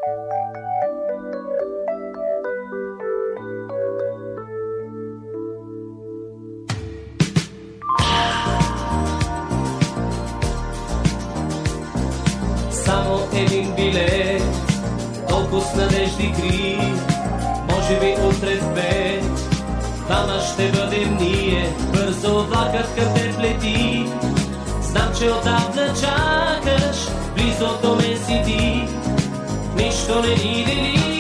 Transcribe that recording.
Само един билет, толкова с надежди кри, може би утре в 5, двама ще бъдем ние, бързо влакът към те лети. Знам, че отдавна чакаш, близо до мен си ти, нищо не ни дели.